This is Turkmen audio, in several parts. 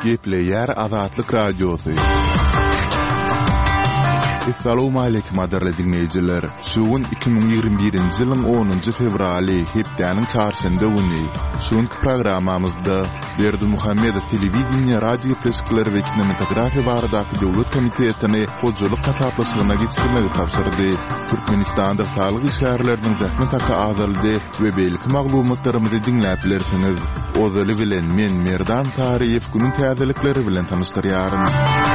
Gepleyer Azatlyk Radiosu. Assalamu alaykum adarly dinleyijiler. Şuun 2021-nji ýylyň 10-njy fevraly hepdeniň çarşamba güni. Şuň programamyzda Berdi Muhammedow telewiziýa, radio pleskler we kinematografiýa baradaky döwlet komitetini hojuluk kasaplysyna geçirmegi tapşyrdy. Türkmenistanda sağlyk işgärleriniň zähmet taka azaldy we belki maglumatlarymyzy dinläp bilersiniz. Ozaly bilen men Merdan Tariýew günüň täzelikleri bilen tanışdyrýaryn.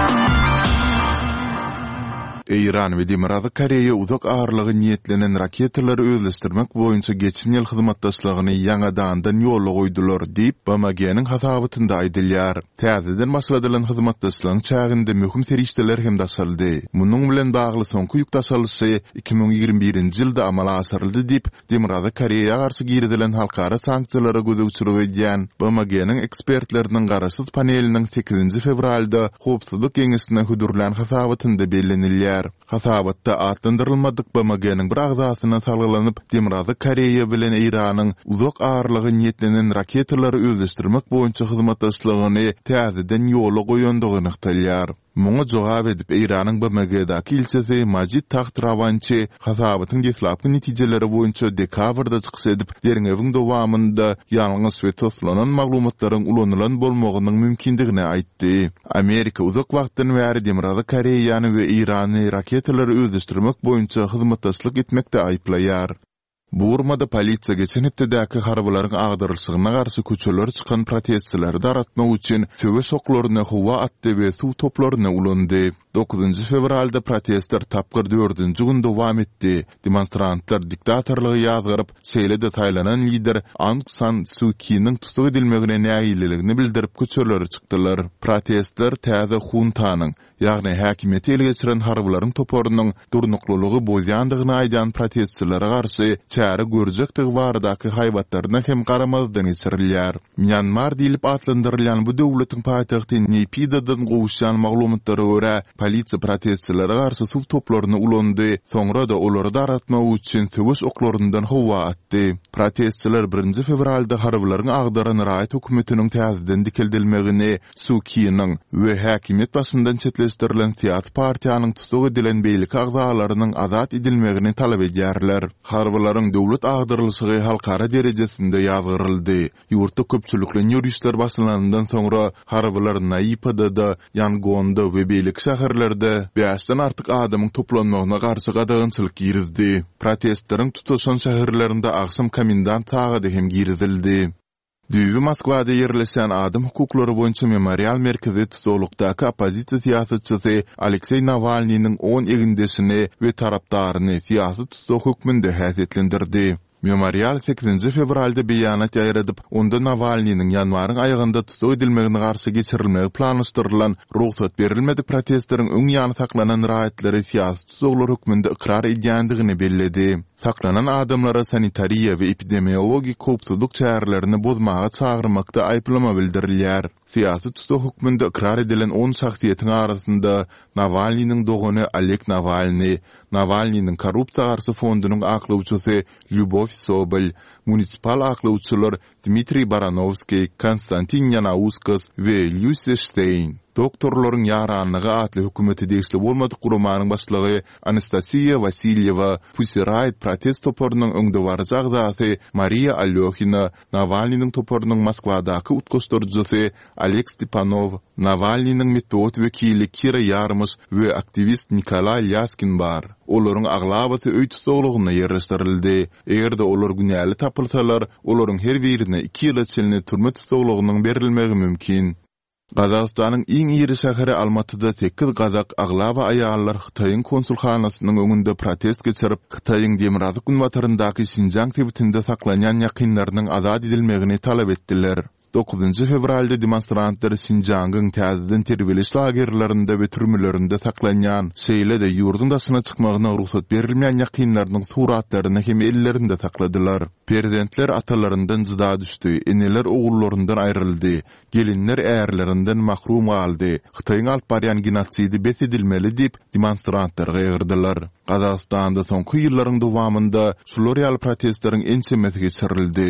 İran ve Demokratik Koreýa uzak ağırlygy niýetlenen raketalary özleşdirmek boýunça geçen ýyl hyzmatdaşlygyny ýangadan ýola goýdular diýip BMG-niň hasabatynda aýdylýar. Täzeden başladylan hyzmatdaşlygyň çäginde möhüm serişdeler hem daşaldy. Munyň bilen bagly soňky ýük daşalysy 2021-nji ýylda amala asyryldy diýip Demokratik Koreýa garşy girdilen halkara sanksiýalara gözegçilik edýän BMG-niň ekspertleriniň garaşsyz paneliniň 8-nji fevralda Howpsuzlyk Geňeşine hudurlan hasabatynda bellenilýär. Hasabatda atlandyrylmadyk BMG-niň bir agzasyna salgylanyp Demokratik Koreýa bilen Iranyň uzak ağırlygy niýetlenen raketalary özleşdirmek boýunça hyzmatdaşlygyny täzeden ýola goýandygyny ýagtylýar. Muňa jogap edip Iranyň BMG-däki ilçesi Majid Taht-Ravanchi hasabatyň deslapky netijeleri boýunça dekabrda çykyş edip derňewiň dowamynda ýalňyz we toslanan maglumatlaryň ulanylan bolmagynyň mümkindigini aýtdy. Amerika uzak wagtdan bäri Demokratik Koreýany we Irany raketalary özleşdirmek boýunça hyzmatdaşlyk etmekde aýplaýar. Burmada polisiýa geçen hepdäki harbalaryň agdyrylşygyna garşy köçeler çykan protestçileri daratmak üçin söwes oklaryna howa atdy we suw toplaryna ulandy. 9-njy fevralda protestler tapgyr 4-nji gün dowam etdi. Demonstrantlar diktatorlygy ýazgyryp, şeýle de taýlanan lider Aung San Suu Kyi'niň tutuk edilmegine näýilligini bildirip köçelere çykdylar. Protestler täze huntanyň, ýagny häkimiýeti ele geçiren harbalaryň toparynyň durnuklylygy bozýandygyny aýdan protestçilere garşy çäre görjekdigi baradaky haýbatlaryna hem garamazdan geçirilýär. Myanmar diýilip atlandyrylýan bu döwletiň paýtagty Naypyidadan gowuşan maglumatlary görä polisiýa protestçilere garşy suw toplaryny ulandy, soňra da olary daratmak üçin söwes oklaryndan howa atdy. Protestçiler 1-nji fevralda harbalaryň agdaran raýat hökümetiniň täzeden dikildilmegini, Suu Kyi'niň we häkimiýet başyndan çetleşdirilen siýasy partiýanyň tutuk edilen beýlik agzalarynyň azat edilmegini talap edýärler. Harbalaryň döwlet agdyrylşygy halkara derejesinde ýazgyryldy. Ýurtda köpçülikli ýuristler başlanandan soňra harbalar Naypyda, Yangonda we beýlik şäherlerde 5-den artyk adamyň toplanmagyna garşy gadagynçylyk girizdi. Protestleriň tutuşan şäherlerinde aksam komendant taýyny hem girizildi. Düýbi Moskwada ýerleşen adam hukuklary boýunça memorial merkezi tutuklukdaky opozisiýa siýasatçysy Aleksey Navalnyň 10 egindesini we tarapdaryny siýasy tutuk hökmünde häsiýetlendirdi. Memorial 8-nji fevralda beýanat ýaýradyp, onda Navalnyň ýanwaryň aýygynda tutuk edilmegine garşy geçirilmegi planlaşdyrylan ruhsat berilmedik protestleriň öň ýany saklanan raýatlary siýasy tutuklar hökmünde ikrar edýändigini belledi. Saklanan adamlara sanitariya ve epidemiologi howpsuzlyk çärelerini bozmaga çağırmakda aýplama bildirilýär. Siýasy tutuk hökmünde ikrar edilen 10 şahsiýetiň arasynda Navalnyň dogany Oleg Navalny, Navalnyň korrupsiýa garşy fondunyň aklawçysy Lyubov Sobol, munisipal aklawçylar Dmitri Baranovskiy, Konstantin Yanauskas we Lucy Stein. Doktorlaryň ýaranlygy atly hökümeti degişli bolmadyk gurumanyň başlygy Anastasiya Vasilyeva, Pussy Riot protest toparynyň öňde barjy agzasy Maria Alyokhina, Navalnyň toparynyň Moskwadaky utgaşdyrjysy Alek Stepanov, Navalnyň metod wekili Kira Yarmysh we aktivist Nikolay Lyaskin bar. Olaryň aglabaty öý tutuglygyna ýerleşdirildi. Egerde olar günäli tapylsalar, olaryň her birine 2 ýyla çelini türme tutuglygynyň berilmegi mümkin. Gazagystanyň iň iri şäheri Almatyda 8 gazak aglaba aýallar Hytaýyň konsulxanasynyň öňünde protest geçirip, Hytaýyň Demokratik Günbataryndaky Şinjang tebitinde saklanýan ýakynlarynyň azat edilmegini talap etdiler. 9-njy fevralda demonstrantlar Şinjangyň täzeden terbiýeleş lagerlerinde we türmelerinde saklanýan, şeýle de ýurdun daşyna çykmagyna ruhsat berilmeýän ýakynlarynyň suratlaryny hem ellerinde sakladylar. Prezidentler atalarından jyda düşdi, eneler oğullarından aýryldy, gelinler äärlerinden mahrum galdy. Hytaýyň alyp barýan genosidy bes edilmeli diýip demonstrantlar gaýyrdylar. Gazagystanda soňky ýyllaryň dowamında şular ýaly protestleriň en çemesi geçirildi.